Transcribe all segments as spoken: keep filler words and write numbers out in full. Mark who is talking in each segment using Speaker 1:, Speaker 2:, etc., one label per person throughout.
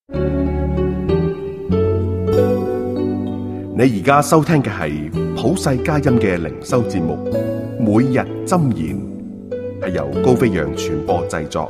Speaker 1: 你而家收聽嘅係普世佳音嘅靈修節目，每日箴言，係由高飛揚傳播製作。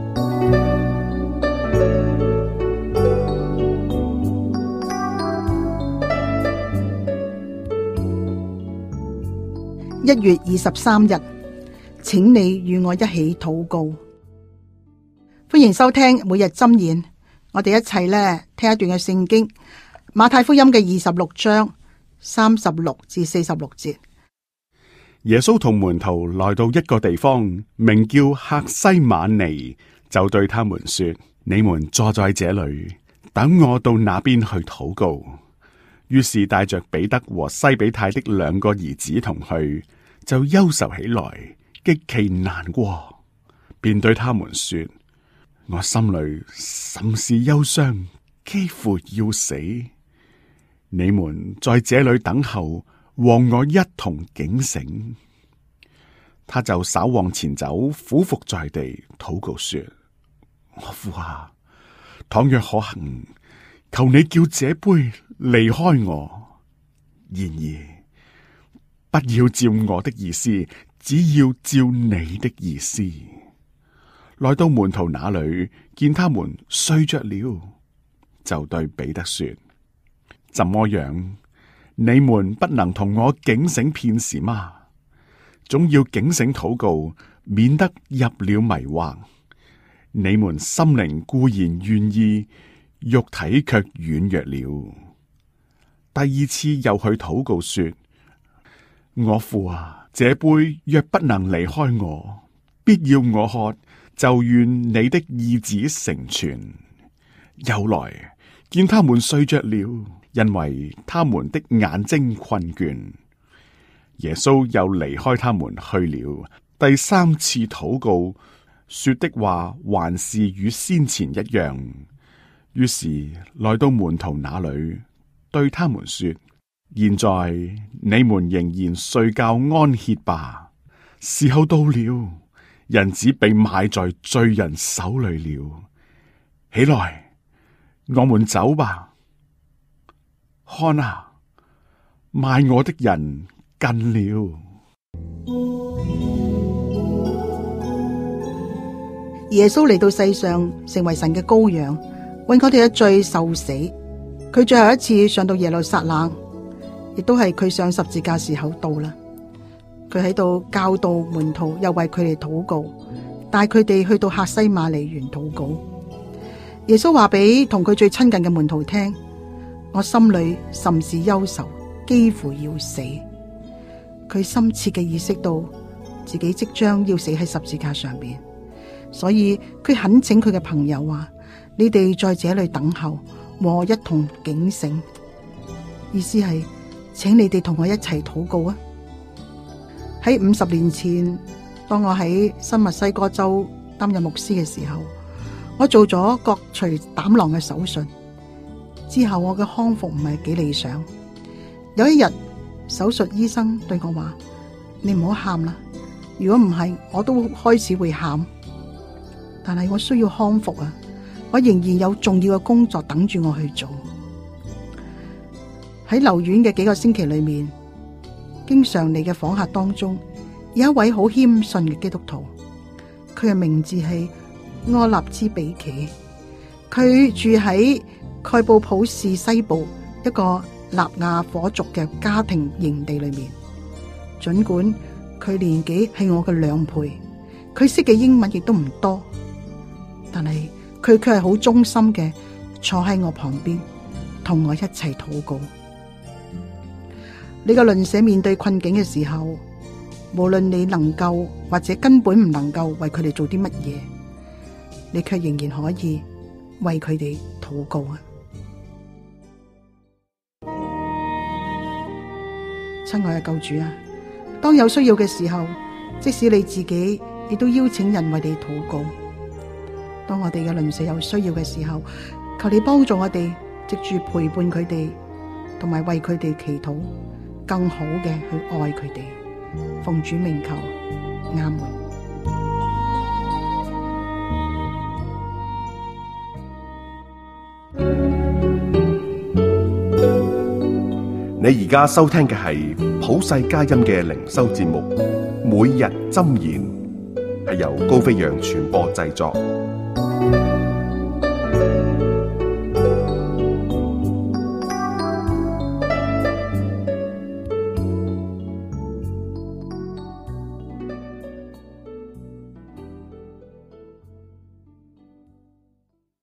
Speaker 2: 一月二十三日，請你與我一起禱告。歡迎收聽每日箴言，我哋一齊咧聽一段嘅聖經，馬太福音嘅二十六章三十六至四十六節。
Speaker 3: 耶穌同門徒來到一個地方，名叫客西馬尼，就對他們說：你們坐在這裏，等我到那邊去禱告。於是帶着彼得和西比泰的兩個兒子同去，就憂愁起來，極其難過，便對他們說：我心裏甚是憂傷，幾乎要死。你們在這裏等候，和我一同警醒。他就稍往前走，俯伏在地，禱告說：我父啊，倘若可行，求你叫這杯離開我。然而不要照我的意思，只要照你的意思。來到門徒那裏，見他們睡着了，就對彼得說：怎麼樣？你們不能同我警醒片時嗎？總要警醒禱告，免得入了迷惑。你們心靈固然願意，肉體卻軟弱了。第二次又去禱告說：我父啊，這杯若不能離開我，必要我喝，就願你的意旨成全。又來見他們睡着了，因為他們的眼睛困倦。耶穌又離開他們去了。第三次禱告說的話還是與先前一樣。於是來到門徒那裏，對他們說：現在你們仍然睡覺安歇吧，時候到了，人子被賣在罪人手裏了。起來，我們走吧。看啊，賣我的人近了。
Speaker 2: 耶穌嚟到世上，成為神嘅羔羊，為我哋嘅罪受死。佢最後一次上到耶路撒冷，亦都係佢上十字架時候到啦。佢喺度教導門徒，又為佢哋禱告，帶佢哋去到客西馬尼園禱告。耶穌話俾同佢最親近嘅門徒聽：我心裏甚是憂愁，幾乎要死。佢深切嘅意識到自己即將要死喺十字架上邊，所以佢懇請佢嘅朋友話：你哋在這裏等候，和我一同警醒。意思係請你哋同我一齊禱告啊！喺五十年前，當我喺新墨西哥州擔任牧師嘅時候，我做咗割除膽囊嘅手術之後，我嘅康復唔係幾理想。有一日，手術醫生對我話：你唔好喊啦，如果唔係，我都開始會喊。但係我需要康復啊，我仍然有重要嘅工作等住我去做。喺留院嘅幾個星期裏面，經常嚟嘅訪客當中，有一位好謙遜嘅基督徒，佢嘅名字係柯納茲比奇，佢住喺蓋布普市西部一個納亞火族嘅家庭營地裏面。盡管佢年紀係我嘅兩倍，佢識嘅英文亦都唔多，但係佢卻係好忠心嘅坐喺我旁邊，同我一齊禱告。你個鄰舍面對困境嘅時候，無論你能夠或者根本唔能夠為佢哋做啲乜嘢，你卻仍然可以為佢哋禱告啊！親愛嘅救主啊，當有需要嘅時候，即使你自己亦都邀請人為你禱告。當我哋嘅鄰舍有需要嘅時候，求你幫助我哋，藉住陪伴佢哋，同埋為佢哋祈禱，更好嘅去愛佢哋。奉主名求，阿門。
Speaker 1: 你而家收聽嘅係普世佳音嘅靈修節目《每日箴言》，係由高飛揚傳播製作。